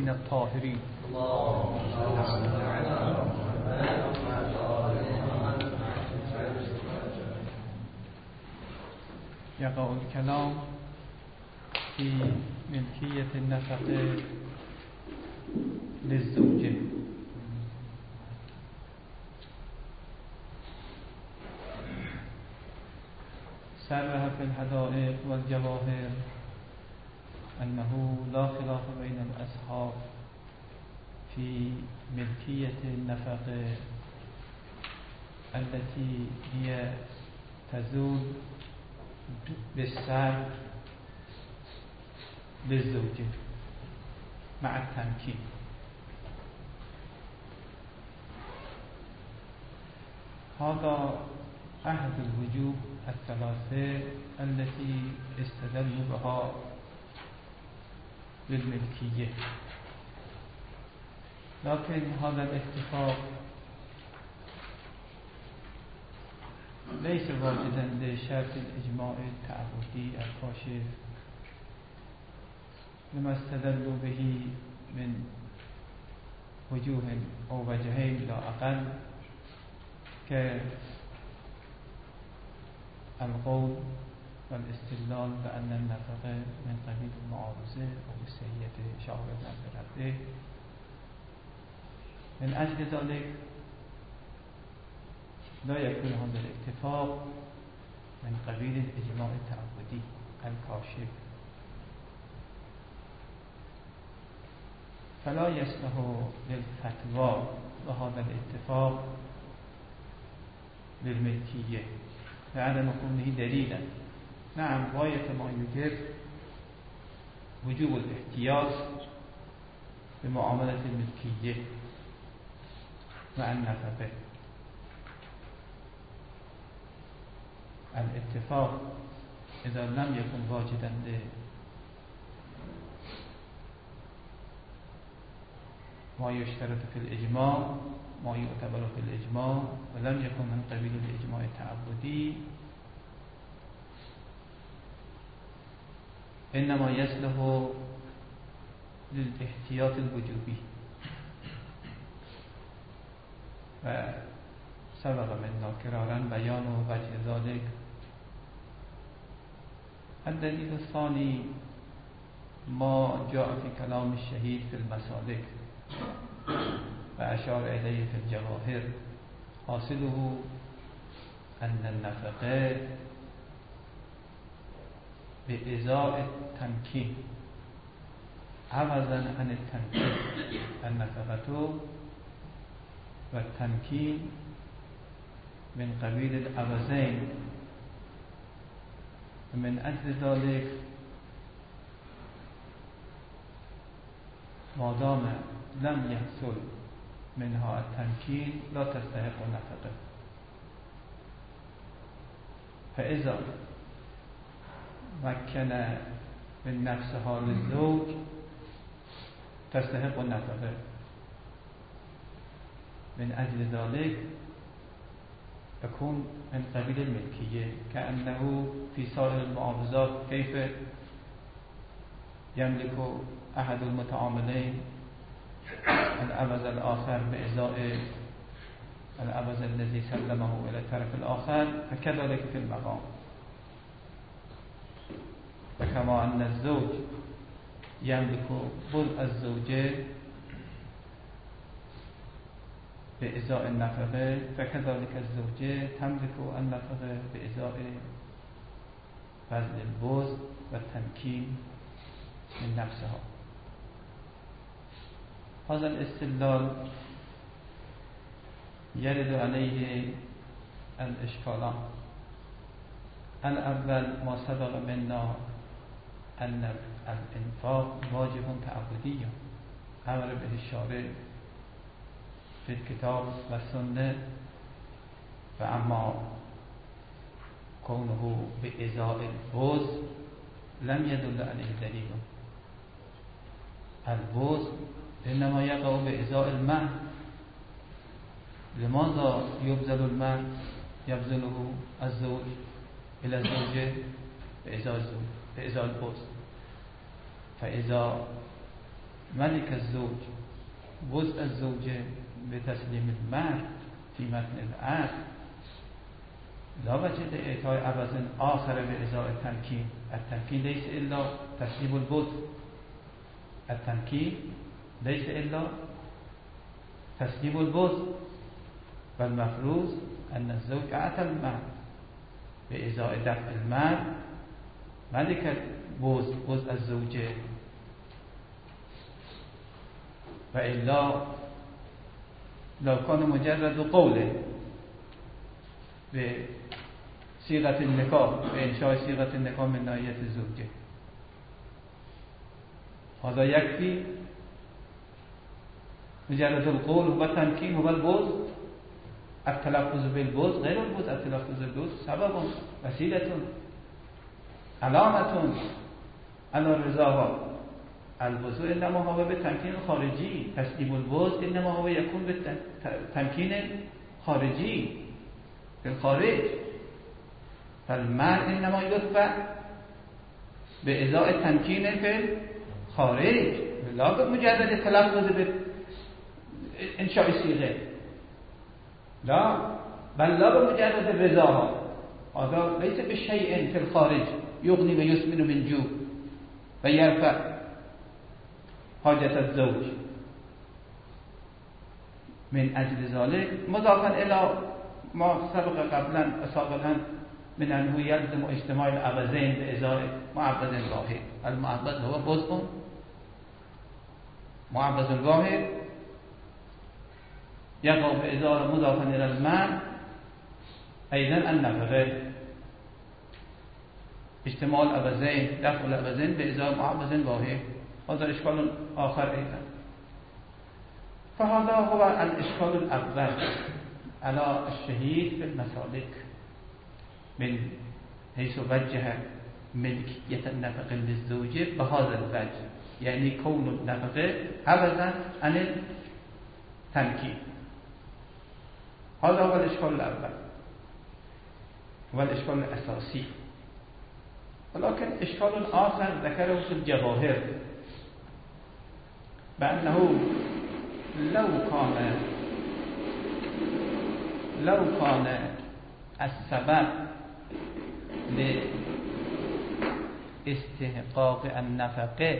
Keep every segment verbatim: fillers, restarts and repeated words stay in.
الطيبين الطاهرين. يقع الكلام في ملكية النفقة للزوجة. سرها في الحدائق والجواهر أنه لا خلاف بين الأصحاب في ملكية النفقة التي هي تزول بالسر للزوجة مع التمكين. هذا أحد الوجوه الثلاثة التي استدلوا بها للملكية، لكن هذا الاتفاق ليس واجدا لشرط الإجماع التعبدي الكاشف لما استدلوا به من وجوه أو وجهين لا أقل، كالقول والاستدلال بأن النفقة من قبيل المعاوزة أو السيئة شهر المنفرده. من أجل ذلك لا يكون هذا الاتفاق من قبيل الإجماع التعبدي الكاشف، فلا يصلح للفتوى بهذا الاتفاق للملكية لعدم كونه دليلا. نعم، غاية ما يوجد وجوب الاحتياط بمعاملة الملكية مع النفقة. الاتفاق إذا لم يكن واجدا ما يشترط في الإجماع، ما يعتبر في الإجماع، ولم يكن من قبيل الإجماع التعبدي، إنما يصلح للاحتياط الوجوبي. وسبق منا كرارا بيان وجه ذلك. الدليل الثاني ما جاء في كلام الشهيد في المسالك وأشار إليه في الجواهر، حاصله أن النفقة بإزاء التمكين عوضا عن التمكين. النفقة والتمكين من قبيل العوضين، ومن أجل ذلك ما دام لم يحصل منها التمكين لا تستحق النفقة. فإذا مكن من نفسها للزوج تستحق النفقة. من أجل ذلك يكون من قبيل الملكية، كأنه في سائر المعاوضات كيف يملك أحد المتعاملين العوض الآخر بإزاء العوض الذي سلمه إلى الطرف الآخر، فكذلك في المقام. فكما أن الزوج يملك بضع الزوجة بإزاء النفقة، فكذلك الزوجة تملك النفقة بإزاء بذل البذل والتمكين من نفسها. هذا الاستدلال يرد عليه الإشكالان. الأول ما سبق منا أن الإنفاق واجب تعبدي أمر به الشارع في الكتاب والسنة، فأما كونه بإزاء البذل لم يدل عليه دليل. البذل إنما يقع بإزاء المهر. لماذا يبذل المهر؟ يبذله الزوج إلى الزوجة بإزاء الزوج بإزاء البذل. فإذا ملك الزوج وضع الزوجة بتسليم المرد في متن العقد لا وجه لإعطاء عوض آخر بإزاء التمكين. التمكين ليس إلا تسليم البضع، التمكين ليس إلا تسليم البضع، والمفروض أن الزوج أعطى المال بإزاء دفع المال ملك البضع وضع الزوجة، وإلا لو كان مجرد قوله بصيغة النكاح بإنشاء صيغة النكاح من ناحية الزوجة هذا يكفي. مجرد القول هو التمكين هو البوز، التلفظ بالبوز غير البوز، التلفظ بالبوز سبب وسيلة علامة على رضاها. البوز إنما هو بالتمكين الخارجي، تسليم البوز إنما هو يكون بالتمكين الخارجي في الخارج، فالمال إنما يدفع بإزاء التمكين في الخارج لا بمجرد التلفظ بإنشاء صيغة، لا بل لا بمجرد الرضاها. هذا ليس بشيء في الخارج يغني ويسمن من جوع ويرفع حاجة الزوج. من أجل ذلك مضافا إلى ما سبق قبلا سابقا من أنه يلزم اجتماع العوضين بإزاء معبد واحد. المعبد هو بضع، معبد واحد يقع بإزاء مضافا إلى المال أيضا النفقة، اجتماع العوضين دفع العوضين بإزاء معبد واحد، هذا إشكال آخر أيضا. فهذا هو الإشكال الأول على الشهيد في المسالك من حيث وجه ملكية النفقة للزوجة بهذا الوجه، يعني كون النفقة عوضا عن التمكين. هذا هو الإشكال الأول والإشكال الأساسي. ولكن إشكال آخر ذكره في الجواهر بأنه لو كان لو كان السبب لاستحقاق النفقة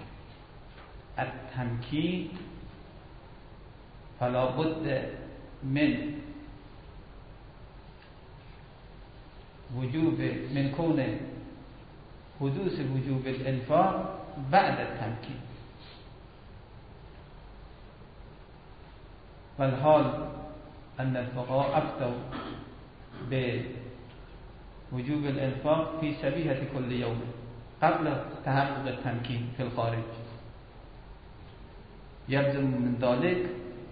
التمكين فلا بد من وجوب من كون حدوث وجوب الإنفاق بعد التمكين. والحال أن الفقهاء أفتوا بوجوب الإنفاق في سبيحة كل يوم قبل تحقق التمكين في الخارج. يلزم من ذلك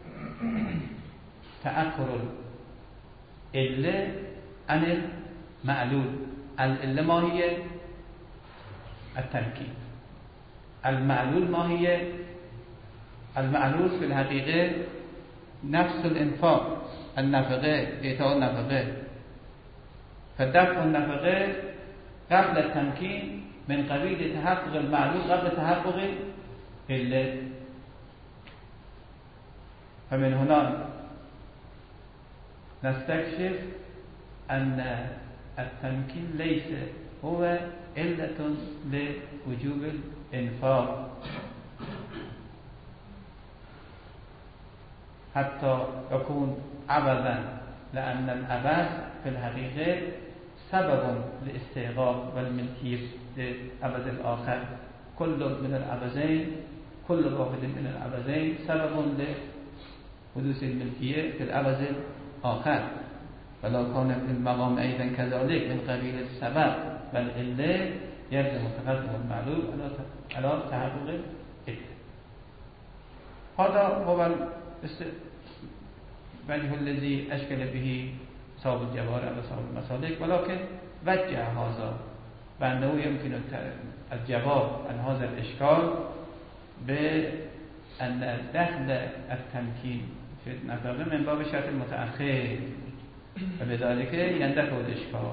تأخر العلة عن المعلول. العلة ما هي؟ التمكين. المعلول ما هي؟ المعلول في الحقيقة نفس الإنفاق، النفقة، إيتاء النفقة. فدفع النفقة قبل التمكين من قبيل تحقق المعلول قبل تحقق العلة. فمن هنا نستكشف أن التمكين ليس هو علة لوجوب الإنفاق حتى يكون عبثا، لأن العبث في الحقيقة سبب لاستحقاق والملكية للعبث الآخر. كل من العبثين كل واحد من العبثين سبب لحدوث الملكية في العبث الآخر، ولو كان في المقام أيضا كذلك من قبيل السبب والعلة يلزم تقدم المعلول على تحقق العلة. هذا هو الوجه الذي أشكل به صاحب الجواهر وصاحب المسالك. ولكن وجه هذا بأنه يمكن الجواب عن هذا الإشكال بأن دخل التمكين في النفقة من باب شرط المتأخر، وبذلك يندفع الإشكال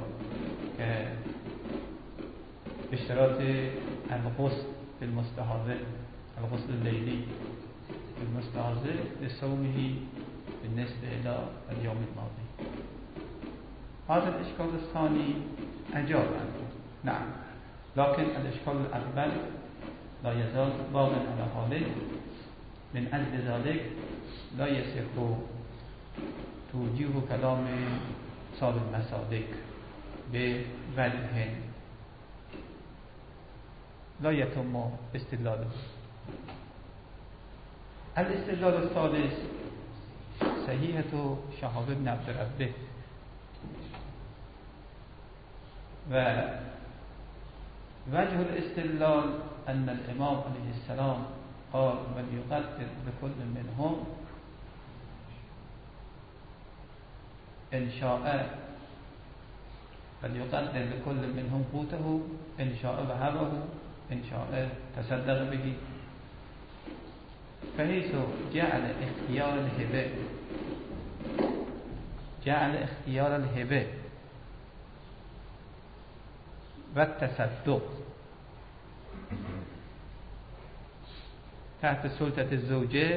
كاشتراط القسط في المستحاضر الغسل الليلي المستعذر لصومه بالنسبة إلى اليوم الماضي. هذا الإشكال الثاني أجاب عنه، نعم، لكن الإشكال الأكبر لا يزال باقا على حاله. من أجل ذلك لا يصح توجيه كلام صاحب المسالك بوجه لا يتم استدلاله. الاستدلال الثالث صحيحة شهاب بن عبد ربه، ووجه الاستدلال أن الإمام عليه السلام قال وليقدر بكل منهم إن شاء فليقدر لكل منهم قوته إن شاء وهبه إن شاء تصدق به، فحيث جعل اختيار الهبة جعل اختيار الهبة والتصدق تحت سلطة الزوجة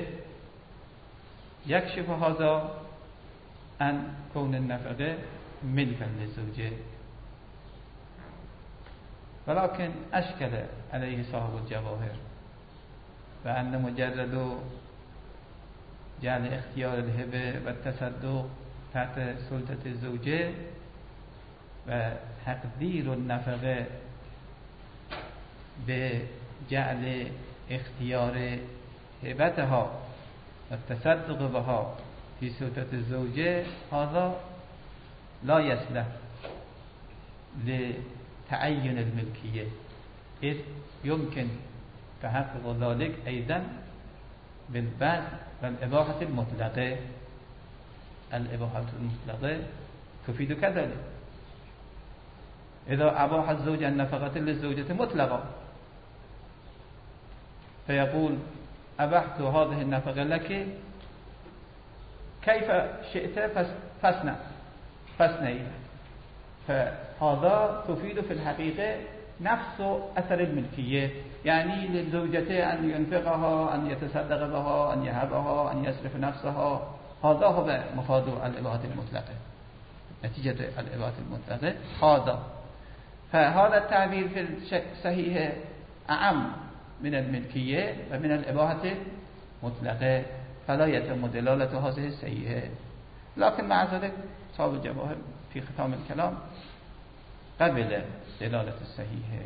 يكشف هذا عن كون النفقة ملكا للزوجة، ولكن أشكل عليه صاحب الجواهر وأن مجرد جعل اختيار الهبة والتصدق تحت سلطة الزوجة وتقدير النفقة بجعل اختيار هبتها والتصدق بها في سلطة الزوجة هذا لا يصلح لتعين الملكية، إذ يمكن تحقق ذلك أيضا بالبعض والإباحة المطلقة. الإباحة المطلقة تفيد كذلك، إذا أباح الزوج النفقة للزوجة مطلقة فيقول أبحت هذه النفقة لك كيف شئت فاصنع فاصنعي، فهذا تفيد في الحقيقة نفس أثر الملكية، يعني للزوجة أن ينفقها، أن يتصدق بها، أن يهبها، أن يصرف نفسها، هذا هو مفاد الإباحة المطلقة، نتيجة الإباحة المطلقة هذا. فهذا التعبير في الصحيح أعم من الملكية ومن الإباحة المطلقة، فلا يتم دلالة هذه الصحيحة. لكن مع ذلك صاحب الجواهر في ختام الكلام قبل دلالة الصحيحة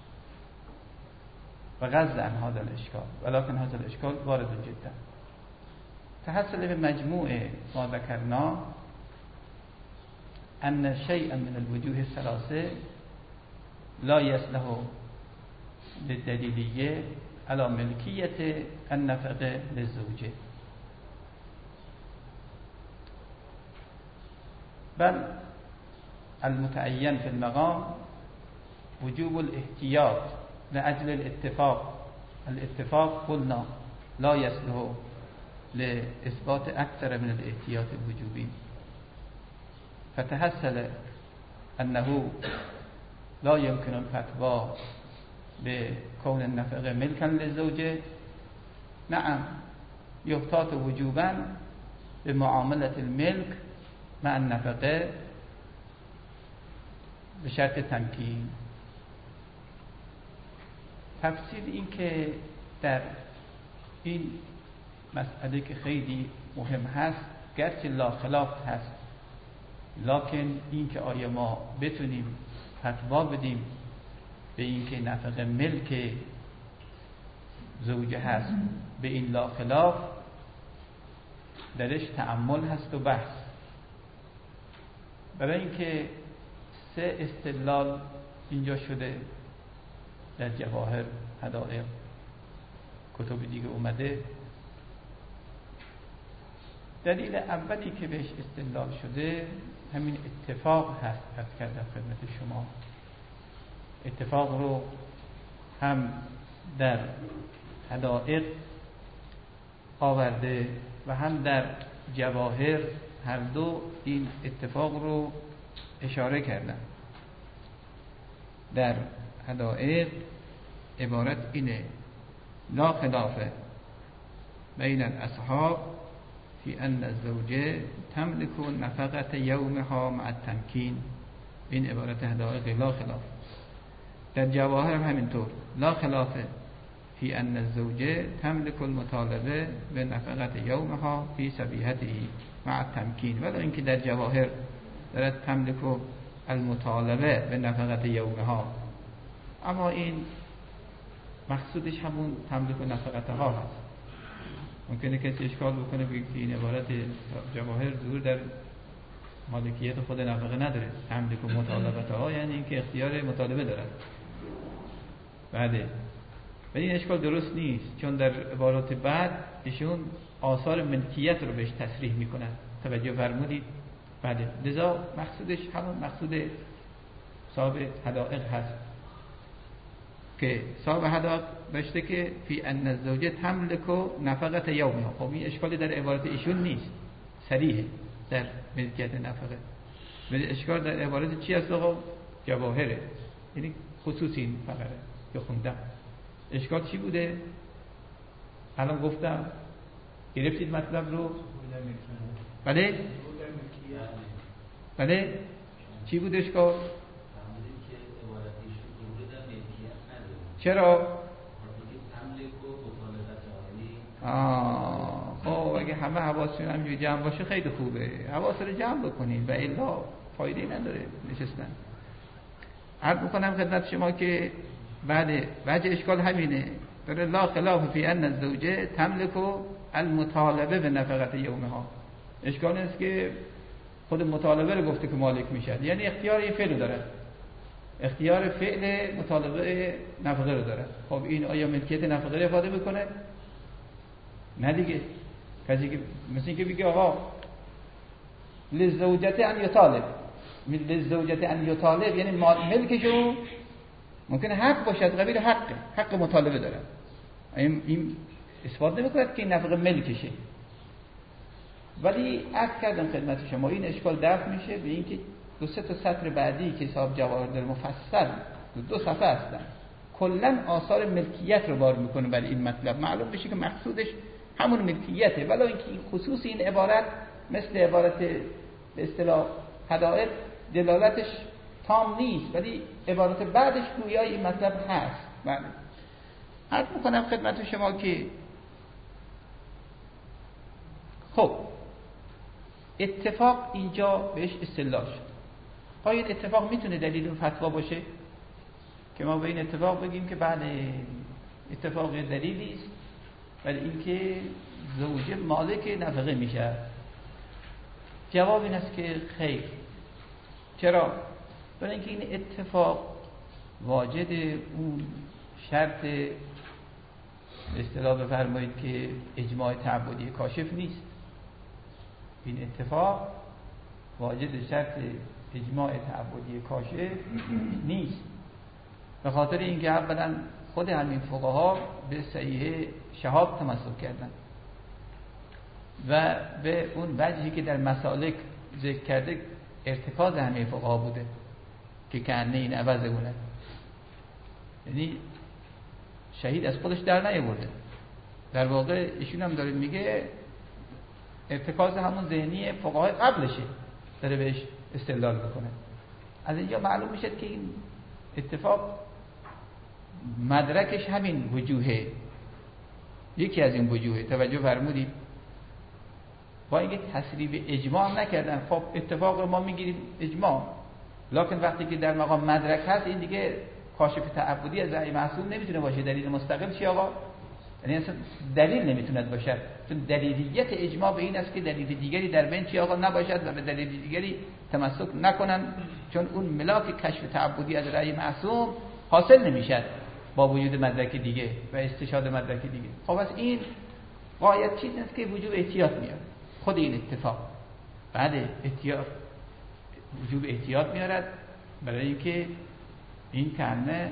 وغزل عن هذا الإشكال، ولكن هذا الإشكال وارد جدا. تحصل بمجموع ما ذكرناه أن شيئا من الوجوه الثلاثة لا يصلح للدليلية على ملكية النفقة للزوجة، بل المتعين في المقام وجوب الاحتياط لأجل الاتفاق. الاتفاق قلنا لا يصلح لإثبات أكثر من الاحتياط الوجوبي، فتحصل أنه لا يمكن الفتوى بكون النفقة ملكا للزوجة. نعم، يحتاط وجوبا بمعاملة الملك مع النفقة بشرط تمکین. تفصیل این که در این مسئله که خیلی مهم هست گرچه لا خلاف هست، لکن این که آیا ما بتونیم فتوا بدیم به این که نفقه ملک زوجه هست به این لا خلاف، درش تأمل هست و بحث. برای اینکه سه استدلال اینجا شده در جواهر، حدائق، کتب دیگه اومده. دلیل اولی که بهش استدلال شده همین اتفاق هست. عرض کردم خدمت شما اتفاق رو هم در حدائق آورده و هم در جواهر، هر دو این اتفاق رو اشاره کردن. در حدائق عبارت اینه لا خلاف بین الاصحاب فی ان الزوجه تملک نفقة یومها مع التمکین. این عبارت حدائق لا خلاف. در جواهر هم همینطور لا خلاف فی ان الزوجه تملک المطالبه به نفقة یومها فی صبیحته مع التمکین. ولی اینکه در جواهر دارد تملک المطالبه به نفقة یومها، اما این مقصودش همون تملک نفقته ها هست. ممکنه کسی اشکال بکنه بگه که این عبارت جواهر ظهور در مالکیت خود نفقه نداره، تملک و مطالبته ها یعنی اینکه اختیار مطالبه دارن. بله، ولی این اشکال درست نیست، چون در عبارات بعد ایشون آثار ملکیت رو بهش تصریح میکنن. توجه فرمودید؟ بله، لذا مقصودش همون مقصود صاحب حدائق هست که صاحب حدائق داشته که فی ان الزوجه تملک نفقة یومها. خب این اشکالی در عبارت ایشون نیست، صریحه در ملکیت نفقه. ولی اشکال در عبارت چی است آقا؟ جواهره، یعنی خصوصی این فقره که خوندم. اشکال چی بوده؟ الان گفتم، گرفتید مطلب رو؟ بله؟ بله؟ چی بود اشکال؟ چرا؟ آه خب اگه همه حواسشون همینجوری جمع باشه خیلی خوبه، حواس رو جمع بکنید و الا فایده نداره نشستن. عرض میکنم خدمت شما که بعد وجه اشکال همینه، داره لا خلاف فی ان الزوجه تملک المطالبه به نفقة یومها. اشکال نیست که خود مطالبه رو گفته که مالک میشد، یعنی اختیار این فعل رو داره، اختیار فعل مطالبه نفقه رو داره. خب این آیا ملکیت نفقه رو افاده میکنه؟ نه دیگه. کسی که مثل اینکه بگه آقا للزوجه ان یطالب، للزوجه ان یطالب یعنی ملکشو ممکنه حق باشد، قبیل حقه، حق مطالبه داره. این این اثبات نمیکنه که این نفقه ملکشه. ولی عرض کردم خدمت شما این اشکال دفع میشه به اینکه دو سه تا سطر بعدی که صاحب جواهر داره مفصل دو, دو صفحه هستن، کلا آثار ملکیت رو بار میکنه برای این مطلب. معلوم بشه که مقصودش همون ملکیته، ولی اینکه این خصوص این عبارت مثل عبارت به اصطلاح حدائق دلالتش تام نیست، ولی عبارت بعدش گویای این مطلب هست. بله، عرض میکنم خدمت شما که خب اتفاق اینجا بهش اصطلاح شد. آیا این اتفاق میتونه دلیل فتوا باشه که ما به این اتفاق بگیم که بله اتفاق دلیلی است ولی اینکه زوجه مالک نفقه میشه؟ جواب این است که خیر. چرا؟ برای اینکه این اتفاق واجد اون شرط به اصطلاح بفرمایید که اجماع تعبدی کاشف نیست. این اتفاق واجد شرط اجماع تعبدی کاشف نیست، به خاطر اینکه اولا خود همین فقها به صحیح شهاب تمسک کردن و به اون وجهی که در مسالک ذکر کرده ارتکاز همه فقها بوده که کنه این عوض اونه، یعنی شهید از خودش در نیاورده. در واقع ایشون هم داره میگه ارتکاز همون ذهنی فقهای قبلشه، داره بهش استدلال میکنه. از اینجا معلوم میشه که این اتفاق مدرکش همین وجوهه، یکی از این وجوهه. توجه فرمودید؟ با اینکه تصریح اجماع هم نکردن. خب اتفاق رو ما میگیریم اجماع، لکن وقتی که در مقام مدرک هست این دیگه کاشف تعبدی از رأی معصوم نمیتونه باشه، دلیل مستقل چی آقا؟ یعنی اصلا دلیل نمیتوند باشد، چون دلیلیت اجماع به این است که دلیل دیگری در بین چی آقا نباشد و به دلیل دیگری تمسک نکنن، چون اون ملاک کشف تعبدی از رأی معصوم حاصل نمیشد با وجود مدرک دیگه و استشهاد مدرک دیگه. خب از این غایت چیزی است که وجوب احتیاط میاد. خود این اتفاق بعد احتیاط وجوب احتیاط میارد، برای اینکه این کنه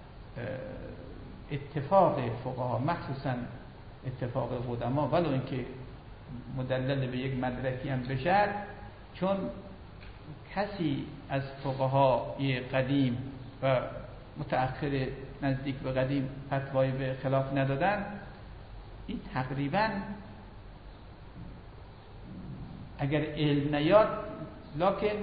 اتفاق فقها مخصوصا اتفاق قدما ولو اینکه مدلل به یک مدرکی هم بشد، چون کسی از فقهای قدیم و متأخر نزدیک به قدیم فتوای به خلاف ندادن، این تقریبا اگر علم نیاد لکن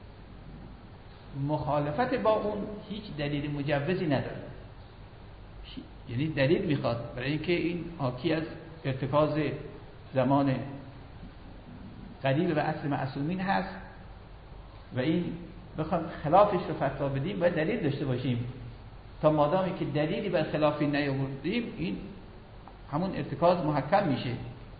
مخالفت با اون هیچ دلیل مجوزی نداره، یعنی دلیل میخواد برای اینکه این حاکی از ارتکاز زمان قریب به عصر معصومین هست و این بخوام خلافش رو فتوا بدیم باید دلیل داشته باشیم. تا مادامی که دلیلی بر خلافی نیاوردیم این همون ارتکاز محکم میشه.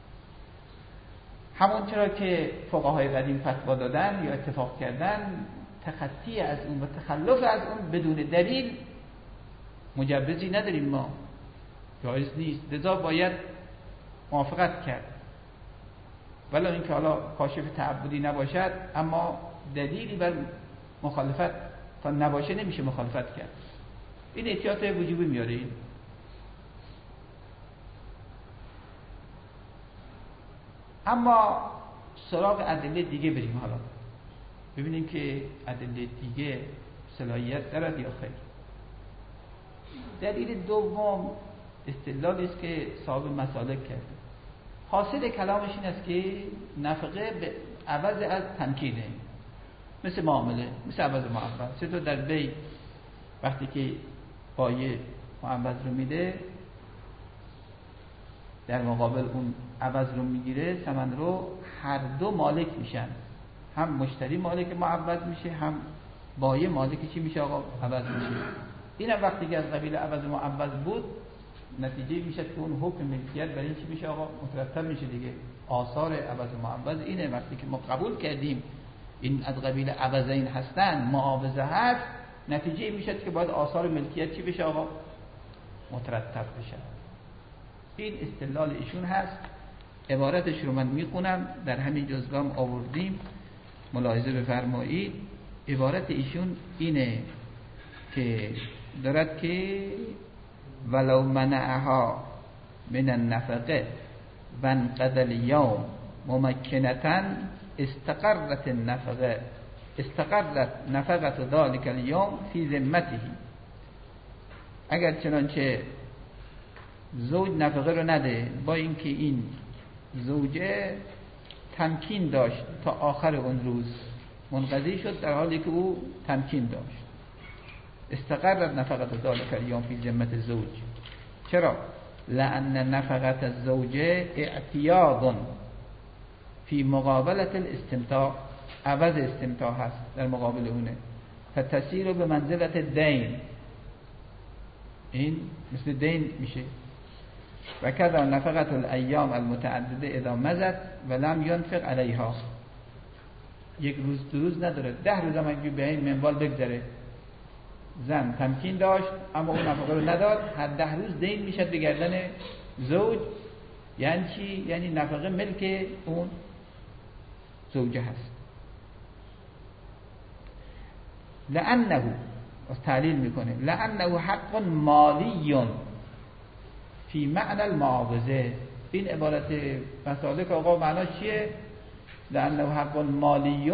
همون چرا که فقهای قدیم فتوا دادن یا اتفاق کردن تخطی از اون و تخلف از اون بدون دلیل مجوزی نداریم، ما جایز نیست، لذا باید موافقت کرد، ولی اینکه حالا کاشف تعبدی نباشد اما دلیلی بر مخالفت تا نباشه نمیشه مخالفت کرد. این احتیاط وجوبی میاره. این اما سراغ ادله دیگه بریم، حالا ببینیم که ادله دیگه صلاحیت دارد یا خیر. دلیل دوم استدلالی است که صاحب مسالک کرده. حاصل کلامش این است که نفقه به عوض از تمکینه، مثل معامله، مثل عوض معوض. سه تا در بی وقتی که پایه معوض رو میده در مقابل اون عوض رو میگیره، ثمن رو هر دو مالک میشن، هم مشتری مالک معوض میشه، هم بایه مالک چی میشه آقا؟ عوض میشه. این هم وقتی که از قبیل عوض معوض بود نتیجه میشه که اون حکم ملکیت برای این چی میشه آقا؟ مترتب میشه دیگه. آثار عوض معوض اینه، وقتی که ما قبول کردیم این از قبیل عوضین هستن، معاوضه هست، نتیجه میشه که باید آثار ملکیت چی بشه آقا؟ مترتب بشه. این استدلال ایشون هست. عبارتش رو من میخونم، در همین جزگام آوردیم، ملاحظه بفرمایید. عبارت ایشون اینه که دارد که ولو منعها من النفقه وانقضى اليوم ممکنتا استقرت النفقه استقرت نفقه ذلك اليوم فی ذمته. اگر چنانچه زوج نفقه رو نده، با اینکه این زوجه تمکین داشت تا آخر اون روز، منقضی شد در حالی که او تمکین داشت. استقرت نفقه ذلك اليوم فی ذمة الزوج. چرا؟ لأن نفقه الزوجه اعتیاد فی مقابلة الاستمتاع، عوض استمتاع هست در مقابل اونه، فتسیر به منزلت دین، این مثل دین میشه. و کذا نفقه الایام المتعدده اذا مضت ولم ينفق علیها. یک روز دو روز نداره، ده روز هم اگه به این منوال بگذره، زن تمکین داشت اما اون نفقه رو نداد، هر ده روز دین میشه به گردن زوج. یعنی چی؟ یعنی نفقه ملک اون زوجه هست. لانه، از تعلیل میکنه، لانه حق مالی فی معنی المعاوضه. این عبارت مسالک آقا معناش چیه؟ لانه حق مالی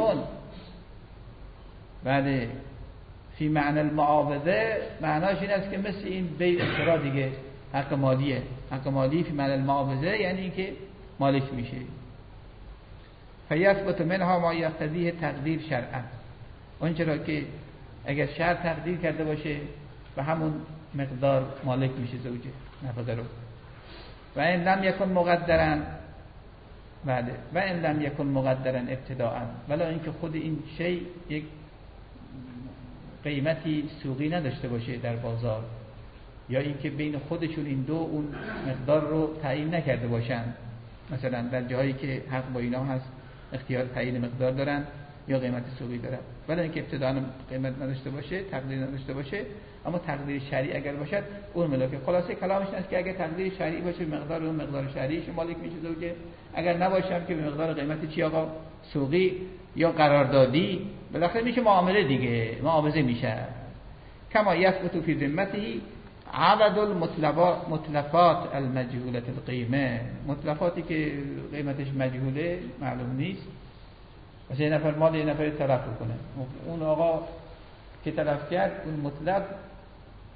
بله فی معنی المعاوضه، معناش این است که مثل این بیع اشترا دیگه حق مالیه. حق مالی فی معنی المعاوضه یعنی که مالک میشه. فیثبت منها ما یقتضیه تقدیر شرعا، اون چرا که اگر شرع تقدیر کرده باشه به همون مقدار مالک میشه زوجه نفقه رو. و این لم یکن مقدرن، بله، و این لم یکن مقدرن ابتداء، ولی اینکه خود این شی یک قیمتی سوقی نداشته باشه در بازار، یا اینکه بین خودشون این دو اون مقدار رو تعیین نکرده باشن. مثلا در جاهایی که حق با اینا هست اختیار تعیین مقدار دارن یا قیمت سوقی دارن، ولی اینکه ابتداء قیمت نداشته باشه، تقدیر نداشته باشه، اما تقدیر شرعی اگر باشد اون ملاکه. خلاصه کلامش این است که اگر تقدیر شرعی باشه مقدار اون مقدار شرعیش مالک میشه زوجه، اگر نباشه که به مقدار قیمت چی آقا؟ سوقی یا قراردادی، بالاخره میشه معامله دیگه، معاوضه میشه. کما یثبت فی ذمته عدد المتلفات المجهوله القیمه، متلفاتی که قیمتش مجهوله، معلوم نیست. مثلا یه نفر مال یه نفر تلف کنه، اون آقا که تلف کرد اون مطلب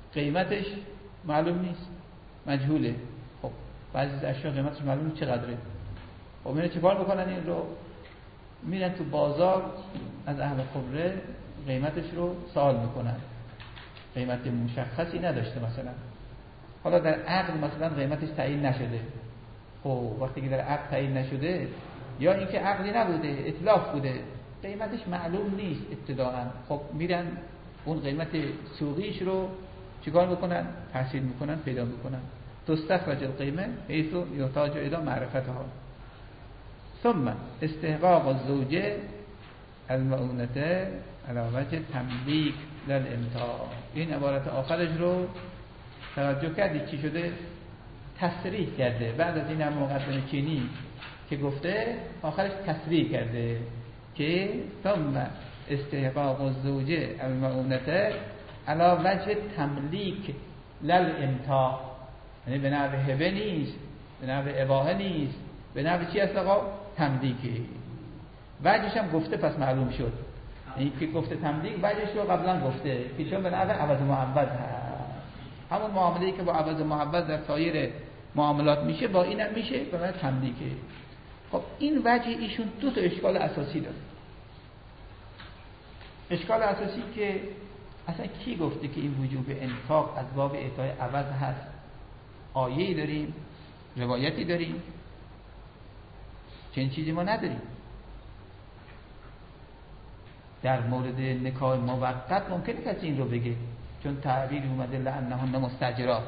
قیمتش معلوم نیست، مجهوله. خب بعضی از اشیا قیمتش معلوم چقدره. خب میره چیکار بکنن؟ این رو میرن تو بازار از اهل خبره قیمتش رو سوال میکنن. قیمت مشخصی نداشته مثلا. حالا در عقد مثلا قیمتش تعیین نشده. خب وقتی که در عقد تعیین نشده یا اینکه عقدی نبوده، اتلاف بوده، قیمتش معلوم نیست ابتداءً، خب میرن اون قیمت سوقیش رو چیکار میکنن؟ تحصیل میکنن، پیدا میکنن. تستخرج القیمه حیث یحتاج الی معرفتها. ثم استحقاق الزوجه المؤونته علی وجه تملیک للامتاع. این عبارت آخرش رو توجه کردید چی شده؟ تصریح کرده. بعد از این هم مقدمه چینی که گفته آخرش تصریح کرده که ثم استحقاق الزوجه المؤونته علی وجه تملیک للامتاع، یعنی به نحو هبه نیست، به نحو اباحه نیست، به نحو چی هست آقا؟ تملیکی. وجهش هم گفته پس معلوم شد. این که گفته تملیک وجهش رو قبلا گفته که چون به نحو عوض معوض هست. همون معامله‌ای که با عوض معوض در سایر معاملات میشه با اینم میشه به معنی تملیکه. خب این وجه ایشون دو تا اشکال اساسی داره. اشکال اساسی که اصلا کی گفته که این وجوب انفاق از باب اعطای عوض هست؟ آیه‌ای داریم، روایتی داریم، چنین چیزی ما نداریم. در مورد نکاح موقت ممکنه کسی این رو بگه چون تعبیر اومده لعنهن مستاجرات،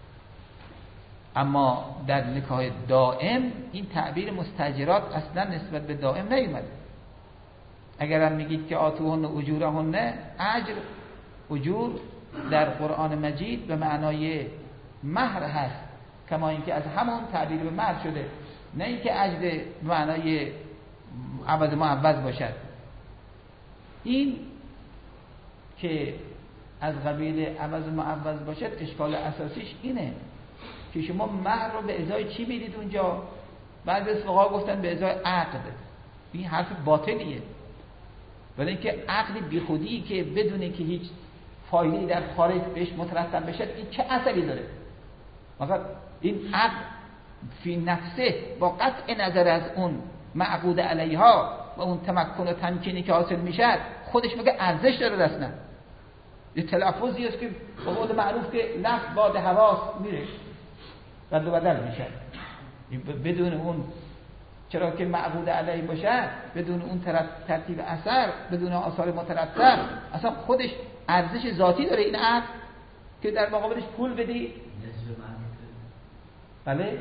اما در نکاح دائم این تعبیر مستاجرات اصلا نسبت به دائم نیومده. اگر هم میگید که آتوهن اجورهن، اجر اجور در قرآن مجید به معنای مهر هست، کما اینکه از همون تعبیر به مهر شده، نه اینکه اجر به معنای عوض معوض باشد. این که از قبیل عوض معوض باشد اشکال اساسیش اینه که شما مهر رو به ازای چی میدید اونجا؟ بعضی از فقها گفتن به ازای عقد. این حرف باطلیه، ولی اینکه عقد بیخودی که بدون که هیچ فایده‌ای در خارج بهش مترتب بشه این چه اثری داره؟ مثلا این عقد فی نفسه با قطع نظر از اون معقود علیها و اون تمکن و تمکینی که حاصل میشه خودش میگه ارزش داره اصلا. یه تلفظی است که به قول معروف که لفظ باد حواس میره رد و بدل میشه بدون اون، چرا که معقود علیه باشه بدون اون ترتیب اثر، بدون آثار مترتب اصلا خودش ارزش ذاتی داره این عقد که در مقابلش پول بدی. بله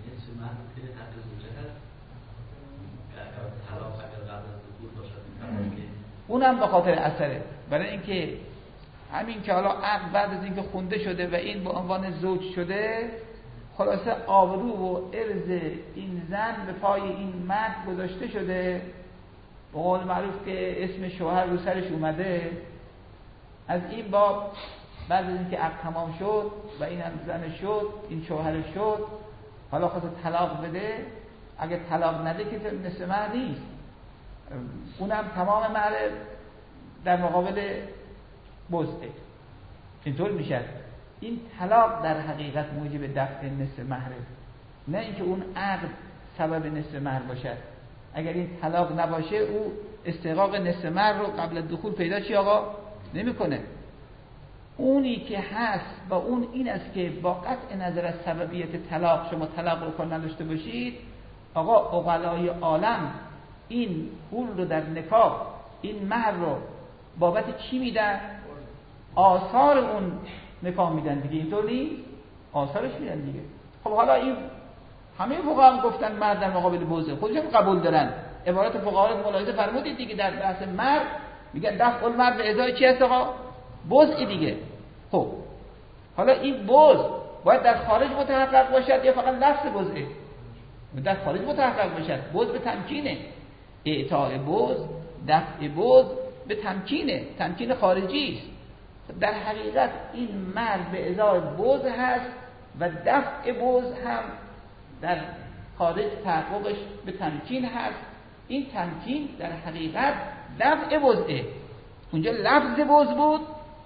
اونم به خاطر اثره، برای اینکه همین که حالا عقد بعد از اینکه خونده شده و این به عنوان زوج شده، خلاصه آبرو و عرض این زن به پای این مرد گذاشته شده، به قول معروف که اسم شوهر رو سرش اومده. از این باب بعد از اینکه عقد تمام شد و این هم زن شد، این شوهر شد، حالا خواست طلاق بده، اگه طلاق نده که نصف مهر نیست، اونم تمام مهر در مقابل بزعه. اینطور میشه. این طلاق در حقیقت موجب دفع نصف مهره، نه اینکه اون عقد سبب نصف مهر باشد. اگر این طلاق نباشه او استحقاق نصف مهر رو قبل دخول پیدا چی آقا نمیکنه. اونی که هست با اون این است که با قطع نظر از سببیت طلاق شما طلاق رو کن نداشته باشید، آقا عقلای عالم این پول رو در نکاح این مهر رو بابت چی میدن؟ آثار اون نکاح میدن دیگه، اینطور نیست؟ آثارش میدن دیگه. خب حالا این همه فقها هم گفتن مهر در مقابل بوزه، خودشون قبول دارن. عبارت فقها رو ملاحظه فرمودید دیگه، در بحث مهر میگن دفع المهر به ازای چی هست آقا؟ بوز دیگه. خب حالا این بوز باید در خارج متحقق باشد یا فقط لفظ بوزه؟ در خارج متحقق باشد. بوز به تمکینه، اعطاء بوز، دفع بوز به تمکینه، تمکین خارجی است. در حقیقت این مهر به ازای بوز هست و دفع بوز هم در خارج تحققش به تمکین هست. این تمکین در حقیقت دفع بوزه. اونجا لفظ بوز بود،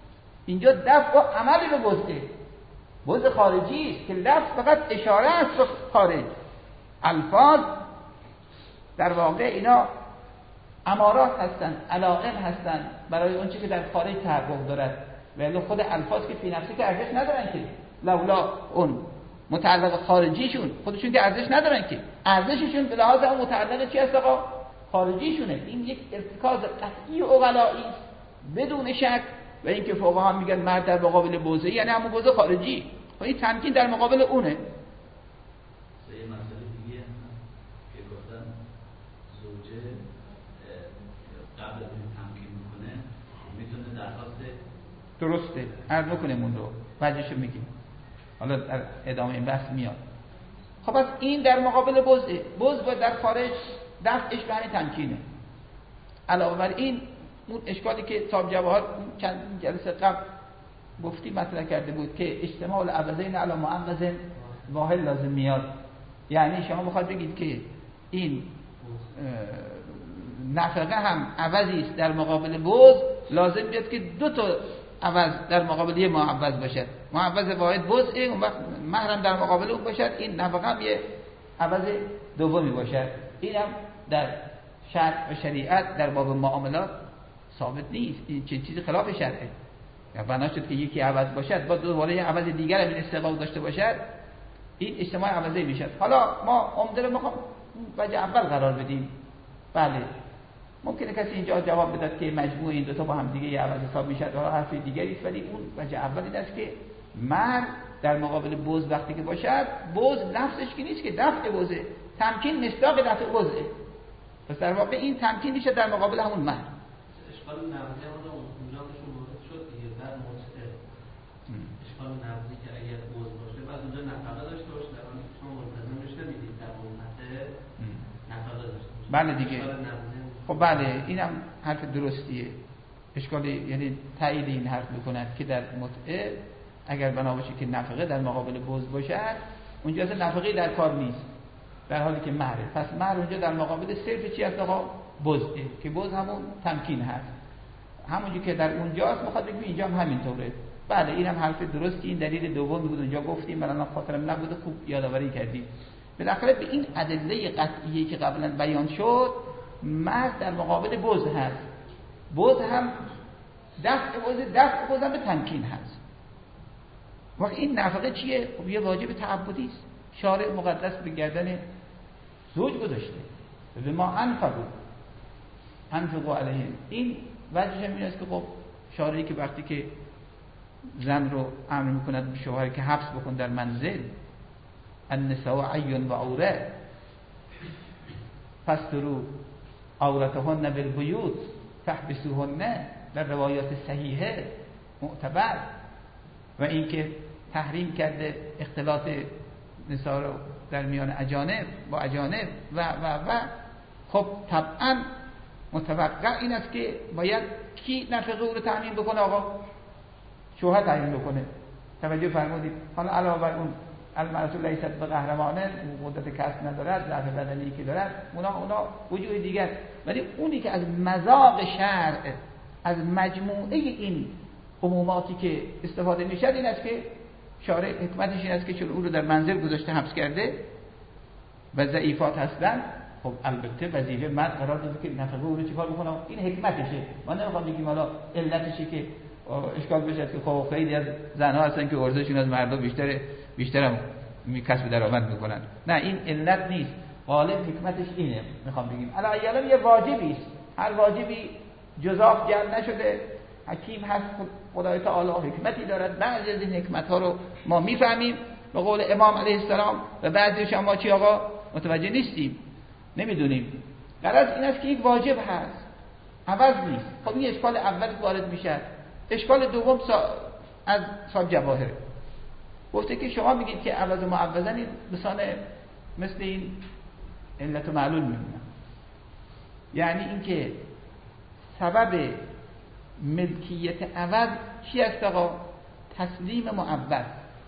اینجا دفع و عمل به بزه، بز خارجی است که لفظ فقط اشاره است به خارج. الفاظ در واقع اینا امارات هستند، علائم هستند برای اون چیزی که در خارج تحقق دارد، ولی خود الفاظ که فی نفسی که ارزش ندارن که، لولا اون متعلق خارجیشون خودشون که ارزش ندارن که، ارزششون به لحاظ اون متعلق چی است آقا؟ خارجیشونه. این یک ارتکاز قطعی و عقلایی است بدون شک. و اینکه فقها هم میگن مرد در مقابل بوزه یعنی همون بوزه خارجی، و این تمکین در مقابل اونه. یه مسئله دیگه که گفتن زوجه قبل از این تمکین میکنه میتونه درخواست درسته عرض میکنیم اون رو وجهشو میگیم، حالا در ادامه این بحث میاد. خب پس این در مقابل بزه، بز باید در خارج دفعش به همین تمکینه. علاوه بر این اون اشکالی که صاحب جواهر چند جلسه قبل گفتی مطرح کرده بود که اجتماع العوضین علی معوض واحد لازم میاد، یعنی شما میخواد بگید که این نفقه هم عوضی است در مقابل بز، لازم بیاد که دو تا عوض در مقابل یه معوض باشد، معوض واحد بز، اون وقت محرم در مقابل اون باشد، این نفقه هم یه عوض دومی باشد. این هم در شرع و شریعت در باب معاملات ثابت نیست، این چه چیزی خلاف شرعه. یا بنا شد که یکی عوض باشد با دوباره یه عوض دیگر هم این استقلال داشته باشد، این اجتماع عوضی میشد. حالا ما عمده رو میخوام وجه اول قرار بدیم. بله ممکنه کسی اینجا جواب بداد که مجموع این دو تا با هم دیگه یه عوض حساب میشد، حالا حرف دیگری است، ولی اون وجه اول این است که مرد در مقابل بز وقتی که باشد، بز لفظش که نیست که دفع بزه، تمکین مصداق دفع بزه، پس در واقع این تمکین میشه در مقابل همون مرد. اشکال نبضی اون اونجا بهشون وارد شد دیگه، در مصدر اشکال نبضی که اگر بز باشه بعد اونجا نفقه داشته باشه، در حالی که شما ملتزم بشه نمیدید در مصدر نفقه داشته باشه. بله دیگه. خب بله اینم حرف درستیه. اشکال یعنی تایید این حرف میکند که در متعه اگر بنا باشه که نفقه در مقابل بز باشد، اونجا اصلا نفقه در کار نیست، در حالی که مهره. پس مهر اونجا در مقابل صرف چی هست آقا؟ بزه، که بز همون تمکین هست، همونجور که در اونجاست میخواد بگیم اینجا هم همینطوره. بله اینم حرف درستی، این دلیل دومی بود اونجا گفتیم، الان خاطرم نبوده خوب یادآوری کردیم. بالاخره به این ادله قطعیه که قبلا بیان شد، مرد در مقابل بز هست، بز هم دفع بز، دفع بز هم به تمکین هست. وقت این نفقه چیه؟ خب یه واجب تعبدی است، شارع مقدس به گردن زوج گذاشته، به ما انفقو انفقو علیهم. این وجهش هم این است که خب شارعی که وقتی که زن رو امر میکند به شوهر که حبس بکن در منزل، النساء عیون و عوره فاستروا عورتهن بالبیوت فاحبسوهن، در روایات صحیحه معتبر، و اینکه تحریم کرده اختلاط نساء رو در میان اجانب با اجانب و و و خب طبعا متوقع این است که باید کی نفقه او رو تامین بکنه؟ آقا شوهر تامین بکنه. توجه فرمودید؟ حالا علاوه بر اون المرأة لیست بقهرمانه، قدرت کسب ندارد، ضعف بدنی که دارد، اونا اونا وجوه دیگر، ولی اونی که از مذاق شرع، از مجموعه این عموماتی که استفاده میشد این است که شارع حکمتش این است که چون او رو در منزل گذاشته حبس کرده و ضعیفات هستن، خب البته وظیفه مرد قرار داده که نفقه او رو چیکار بکنه. این حکمتشه. ما نمیخوام بگیم حالا علتشه که اشکال بشه که خب خیلی از زنها هستن که ارزششون از مردا بیشتره، بیشترم کسب درآمد میکنن. نه این علت نیست، غالب حکمتش اینه. میخوام بگیم الان یه واجبی است، هر واجبی جزاف جمع نشده، حکیم هست، خدای تعالی حکمتی دارد، بعضی از این حکمت ها رو ما میفهمیم به قول امام علیه السلام، و بعضیش ما چی آقا متوجه نیستیم، نمیدونیم. غرض این است که یک واجب هست، عوض نیست. خب این اشکال اول وارد میشه. اشکال دوم سا... از صاحب جواهر گفته که شما میگید که عوض و معوضن بسان مثل این علت و معلول میمونن، یعنی اینکه سبب ملکیت عوض چی است آقا؟ تسلیم معوض.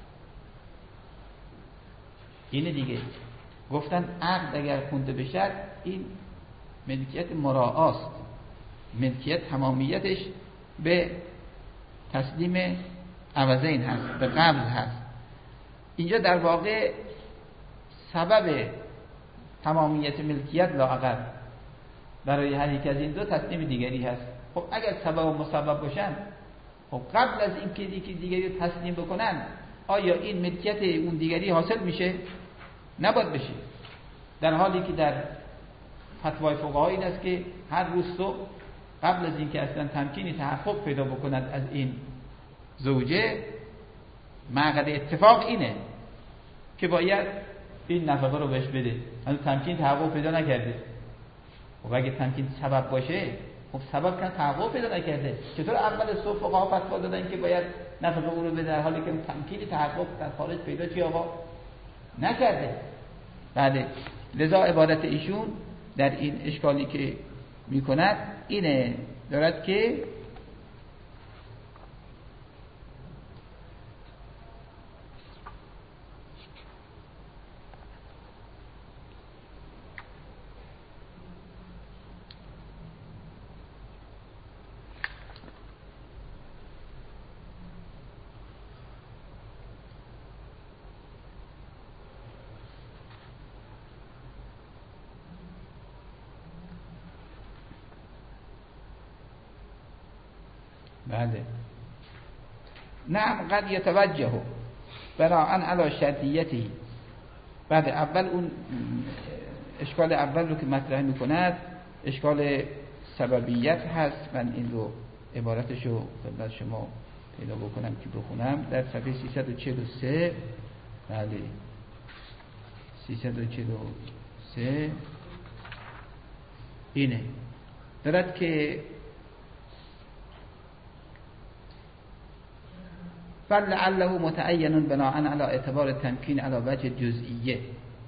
اینه دیگه. گفتن عقد اگر خونده بشه این ملکیت مراعاست، ملکیت تمامیتش به تسلیم عوضین هست، به قبض هست. اینجا در واقع سبب تمامیت ملکیت لااقل برای هر یک از این دو تسلیم دیگری هست. خب اگر سبب و مسبب باشن، خب قبل از اینکه یکی دیگری رو تسلیم بکنن آیا این ملکیت اون دیگری حاصل میشه؟ نباید بشه. در حالی که در فتوای فقها این است که هر روز صبح قبل از اینکه اصلا تمکینی تحقق پیدا بکند از این زوجه، معقد اتفاق اینه که باید این نفقه رو بهش بده. هنوز تمکین تحقق پیدا نکرده. خب اگه تمکین سبب باشه، خب سبب که تحقق پیدا نکرده، چطور اول صبح فقها فتوا دادن که باید نفقه او رو بده در حالی که تمکین تحقق در خارج پیدا چی آقا نکرده؟ بله، لذا عبادت ایشون در این اشکالی که میکند اینه، دارد که بله نعم قد یتوجه بناءً علی شرطیتی. بعد اول اون اشکال اول رو که مطرح میکند اشکال سببیت هست. من این رو عبارتش رو خدمت شما پیدا بکنم که بخونم در صفحه سیصد و چهل و سه. بله سیصد و چهل و سه اینه، دارد که فلعله متعین بناءً علی اعتبار تمکین علی وجه جزئیه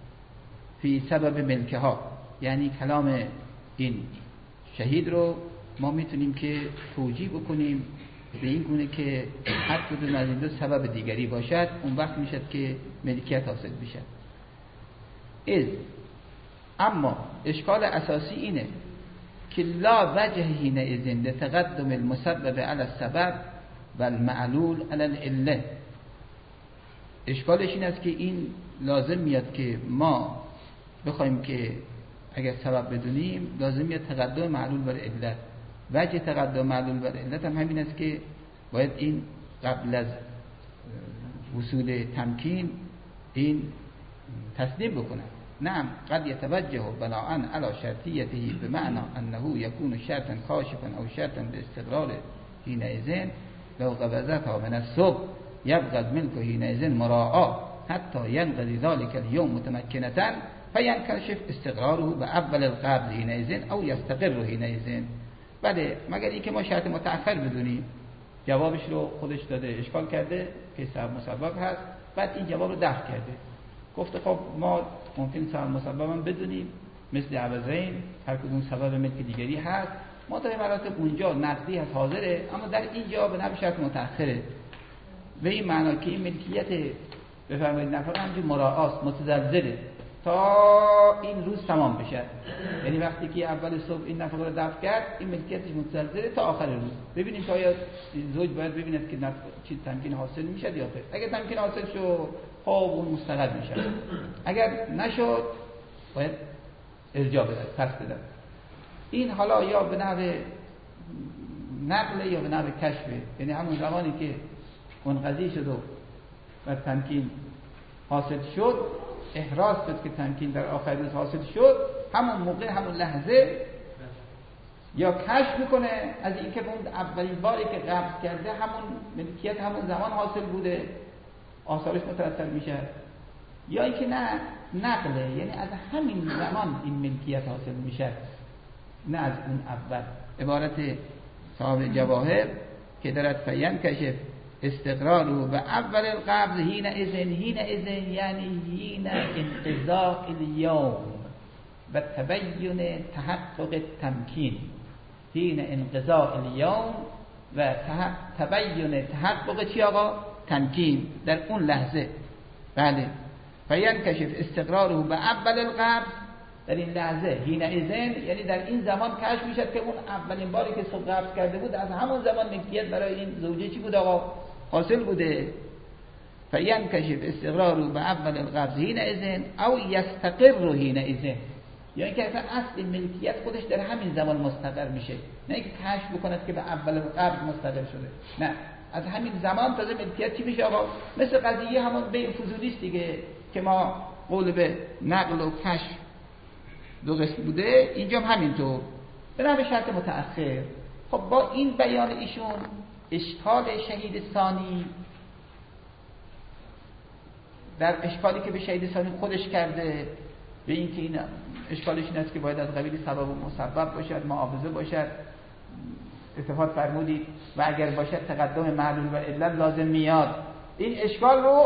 فی سبب ملکها. یعنی کلام این شهید رو ما میتونیم که توجیه بکنیم به این گونه که هر کدوم از این دو سبب دیگری باشد، اون وقت میشد که ملکیت حاصل بشه. از اما اشکال اساسی اینه که لا وجه حینئذ لتقدم المسبب علی السبب و المعلول علی العله. اشکالش این است که این لازم میاد که ما بخوایم که اگر سبب بدونیم لازم میاد تقدم معلول بر علت. وجه تقدم معلول بر علت هم همین است که باید این قبل از وصول تمکین این تسلیم بکنه. نعم قد يتوجه بناءً على شرطیته بمعنى انه يكون شرطا کاشفا او شرطا باستقرار حینئذ لو قبضتها من الصبح يبقى الملك حينئذ مراعاة حتى ينقضي ذلك اليوم متمكنة فينكشف استقراره بأول القبض حينئذ او يستقر حينئذ. بله مگر اینکه ما شرط متأخر بدونیم. جوابش رو خودش داده، اشکال کرده که سبب مسبب هست، بعد این جواب رو دفع کرده، گفته خب ما ممکن سبب مسبب هم بدونیم مثل عوضین، هر کدوم سبب ملک دیگری هست، ما تا مراتب اونجا نقدی هست حاضره، اما در اینجا به نحو شرط متأخره. به این معنا که این ملکیت بفرمایید نفقه همجور مراعاست، متزلزله تا این روز تمام بشه. یعنی وقتی که اول صبح این نفقه رو دفع کرد، این ملکیتش متزلزله تا آخر روز. ببینیم تا آیا زوج باید ببیند که نفقه چی تمکین حاصل میشه یا خیر. اگر تمکین حاصل شد خب اون مستقر میشه، اگر نشد باید ارجاع بده، پس بده. این حالا یا به نحو نقل یا به نحو کشفه، یعنی همون زمانی که منقضی شد و تمکین حاصل شد، احراز شد که تمکین در آخر روز حاصل شد، همون موقع همون لحظه یا کشف میکنه از اینکه اون اولین باری که قبض کرده همون ملکیت همون زمان حاصل بوده، آثارش مترتب میشه، یا اینکه نه نقله، یعنی از همین زمان این ملکیت حاصل میشه، نه از اون اول. عبارت صاحب جواهر که دارد فین کشف استقرار و اول القبض هین ازن، هین ازن یعنی هین انقضاء الیوم و تبین تحقق تمکین. هین انقضاء الیوم و تبین تحقق چی آقا؟ تمکین در اون لحظه. بله فین کشف استقرار و اول القبض در این لحظه حین اذن یعنی در این زمان کشف میشد که اون اولین باری که صبح قبض کرده بود از همون زمان ملکیت برای این زوجه چی بود آقا حاصل بوده. فینکشف استقرار به اول القبض حین اذن او یستقر حین اذن، یعنی که اصلا اصل ملکیت خودش در همین زمان مستقر میشه، نه اینکه کشف بکند که به اول القبض مستقر شده، نه از همین زمان تازه ملکیت چی میشه آقا. مثل قضیه همون بیع فضولی است دیگه که ما قول به نقل و کشف دو قسم بوده، اینجا هم همینطور به نحو شرط متأخر. خب با این بیان ایشون اشکال شهید ثانی در اشکالی که به شهید ثانی خودش کرده به این که این اشکالش این است که باید از قبیل سبب و مسبب باشد، معاوضه باشد، اتفاق فرمودید و اگر باشد تقدم معلول و علت لازم میاد، این اشکال رو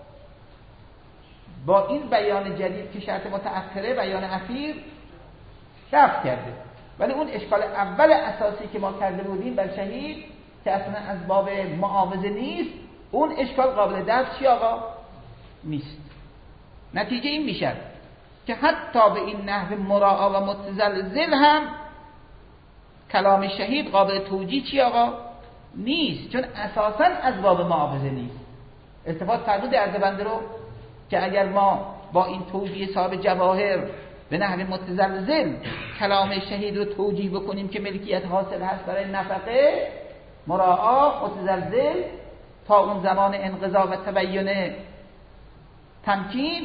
با این بیان جدید که شرط متأخره بیان اخیر رفع کرده. ولی اون اشکال اول اساسی که ما کرده بودیم بر شهید که اصلا از باب معاوضه نیست، اون اشکال قابل دفع چی آقا نیست. نتیجه این میشه که حتی به این نحو مراعا و متزلزل هم کلام شهید قابل توجیه چی آقا نیست، چون اساسا از باب معاوضه نیست. التفات فرمود عرض بنده رو که اگر ما با این توجیه صاحب جواهر به نحو متزلزل کلام شهید رو توجیه بکنیم که ملکیت حاصل هست برای نفقه، مراعا متزلزل تا اون زمان انقضا و تبین تمکین،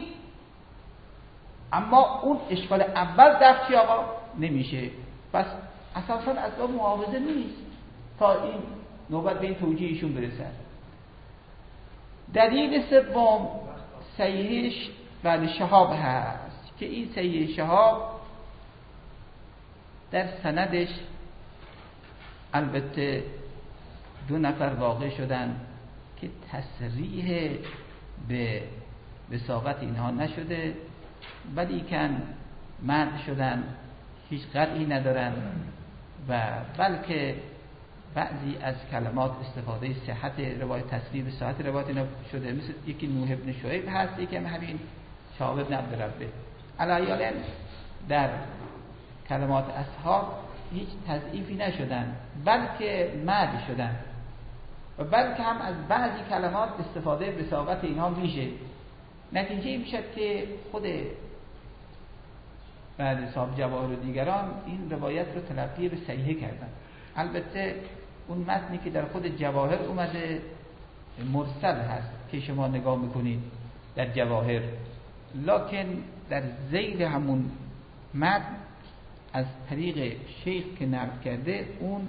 اما اون اشکال اول دفع چی آقا نمیشه، پس اساسا از باب معاوضه نیست تا این نوبت به این توجیهشون برسن. دلیل سوم صحیح بعد شهاب هست که این صحیح شهاب در سندش البته دو نفر واقع شدن که تصریح به وثاقت اینها نشده، ولی کن مرد شدن، هیچ قطعی ندارن و بلکه بعضی از کلمات استفاده صحت روایت تصریح به صحت روایت اینا شده، مثل یکی نوح ابن شعیب هست، یکی هم همین شهاب ابن عبدالربه. علیالاً در کلمات اصحاب هیچ تضعیفی نشدن بلکه مرد شدن و بلکه هم از بعضی کلمات استفاده به صحبت اینها میشه. نتیجه این میشد که خود بعد صاحب جواهر و دیگران این روایت رو تلقی به صحیحه کردن. البته اون متنی که در خود جواهر اومده مرسل هست که شما نگاه میکنید در جواهر، لکن در ذیل همون متن از طریق شیخ که نقل کرده اون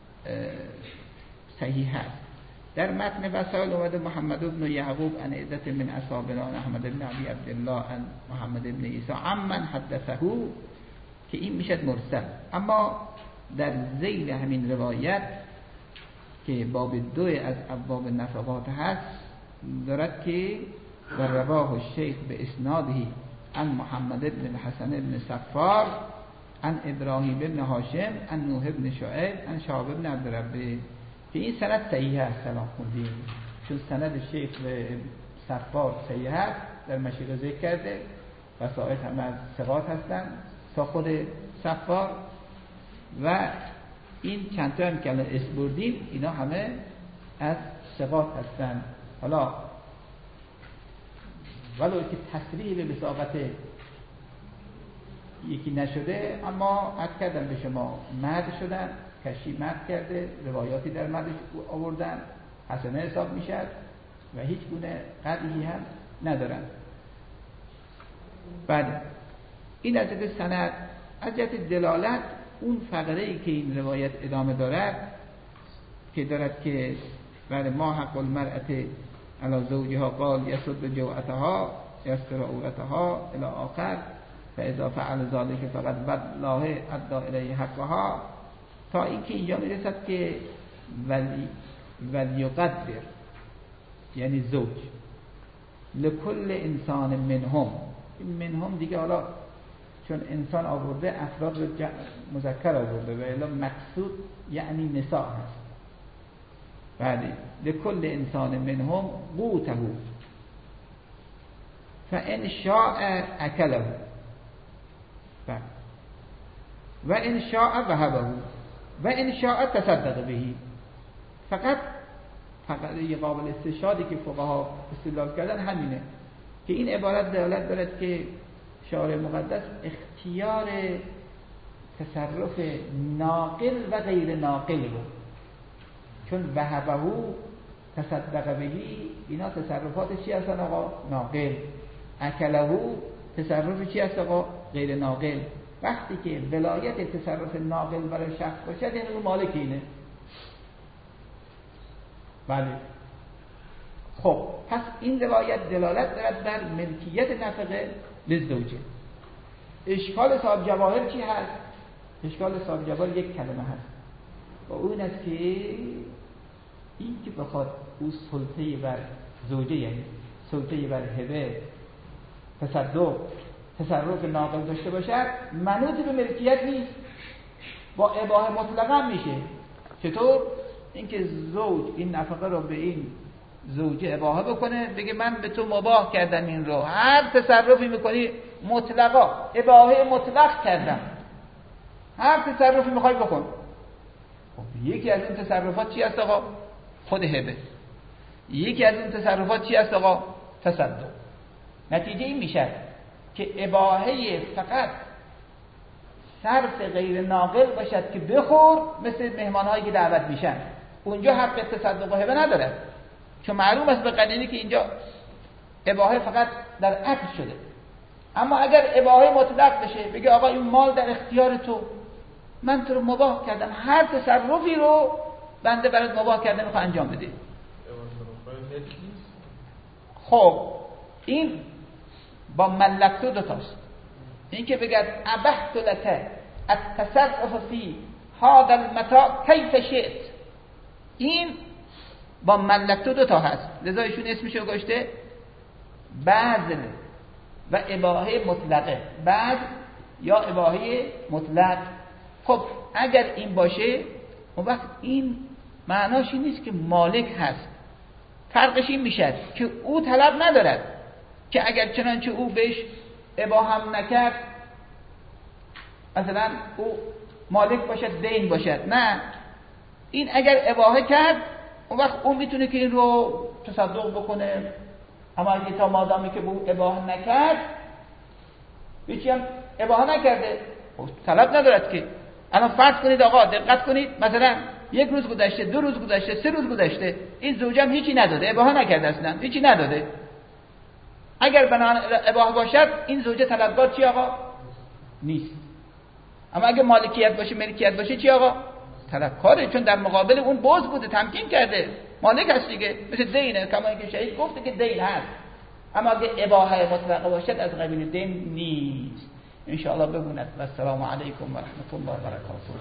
صحیح هست. در متن وسائل اومده محمد ابن یعقوب عن عدت من اصحابنا احمد بن ابی عبدالله عن محمد ابن عیسی عمن حدثه که این میشد مرسل. اما در ذیل همین روایت که باب دو از ابواب نفقات هست دارد که و رواه الشیخ به اسناده عن محمد بن الحسن بن صفار عن ابراهیم بن هاشم عن نوح بن شعیب عن شهاب بن عبدالربه که این سند صحیح است. سلام خوندیم چون سند شیخ به صفار صحیح است، در مشیخ ذکر کرده و سائر هم از ثقات هستن تا خود صفار و این چند تا هم که الان اسم بردیم اینا همه از ثقات هستن. حالا ولو که تصریح به وثاقت یکی نشده، اما عرض کردم به شما مرد شدن، کشی مرد کرده، روایاتی در مردش آوردن، حسنه حساب میشد و هیچ گونه قدعی هم ندارن. بعد این از جهت سند، از جهت دلالت اون فقره ای که این روایت ادامه دارد که دارد که بعد ما حق المرأة علی زوجها قال یسد جوعتها یستر عورتها الی آخر فاذا فعل ذلك فقد بد الله ادى الیه حقها، تا اینکه اینجا میرسد که ولی ولیقدر یعنی زوج لکل انسان منهم، منهم دیگه حالا چون انسان آورده افراد رو مذکر آورده و الا مقصود یعنی نساء هست. بعد لکل انسان منهم قوته فان شاء اکله و ان شاء وهبه و ان شاء تصدق بهی. فقط فقط یه قابل استشهادی که فقها استدلال کردن همینه که این عبارت دلالت دارد که شارع مقدس اختیار تصرف ناقل و غیر ناقل رو، چون وهبه تصدق بهی اینا تصرفات چی هستن آقا؟ ناقل. اکله تصرف چی هست آقا؟ غیر ناقل. وقتی که ولایت تصرف ناقل برای شخص باشد یعنی اون مالک اینه. بله. خب پس این روایت دلالت دارد بر ملکیت نفقه للزوجه. اشکال صاحب جواهر چی هست؟ اشکال صاحب جواهر یک کلمه هست و اون است که این که بخواد او سلطه بر زوجه، یعنی سلطه بر هبه، تصدق، تصرف ناقل داشته باشد، منوط به ملکیت نیست، با اباحه مطلقا میشه. چطور؟ اینکه زوج این نفقه رو به این زوجه اباحه بکنه، بگه من به تو مباح کردم این رو، هر تصرفی میکنی مطلقا اباحه مطلق کردم، هر تصرفی میخوای بکن. خب یکی از این تصرفات چی است آقا؟ خود هبه. یکی از این تصرفات چی است آقا؟ تصدق. نتیجه این میشه که اباحه فقط صرف غیر ناقل باشد که بخور، مثل مهمانهایی که دعوت میشن، اونجا حق تصدق و هبه نداره، چون معلوم است به قرینه که اینجا اباحه فقط در عقد شده. اما اگر اباحه مطلق بشه، بگه آقا این مال در اختیار تو، من تو رو مباح کردم، هر تصرفی رو بنده برات مباح کردم میخوام انجام بده. خب این با ملکتو دوتاست. این که بگد ابحت لک التصرف فی هذا المتاع کیف شئت، این با ملکتو دوتا هست، لذا ایشون اسمشو گذاشته بذل و اباحه مطلقه. بذل یا اباحه مطلق. خب اگر این باشه، اون وقت این معناش این نیست که مالک هست. فرقش این میشه که او طلب ندارد که اگر چنانچه او بهش اباحه هم نکرد مثلا او مالک باشد، دین باشد. نه، این اگر اباحه کرد اون وقت اون میتونه که این رو تصدق بکنه، اما اگه تا مادامی که او اباحه نکرد، هیچی هم اباحه نکرده، طلب ندارد که. الان فرض کنید آقا دقت کنید، مثلا یک روز گذشته، دو روز گذشته، سه روز گذشته، این زوجم هیچی نداده، اباحه نکرده، اصلا هیچی نداده. اگر بنا اباحه باشد این زوجه طلبکار چی آقا؟ نیست. اما اگه مالکیت باشه، ملکیت باشه، چی آقا؟ طلبکاره، چون در مقابل اون باز بوده، تمکین کرده، مالک هست دیگه. مثل دینه، کما اینکه شهید گفته که دین هست، اما اگه اباحه مطلقه باشد از قبیل دین نیست. ان شاء الله بگوند. و السلام علیکم و رحمت الله و برکاته.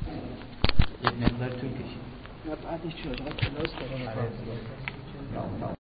یک مقدار طول کشید. بعدش چه؟ کلاس دارم.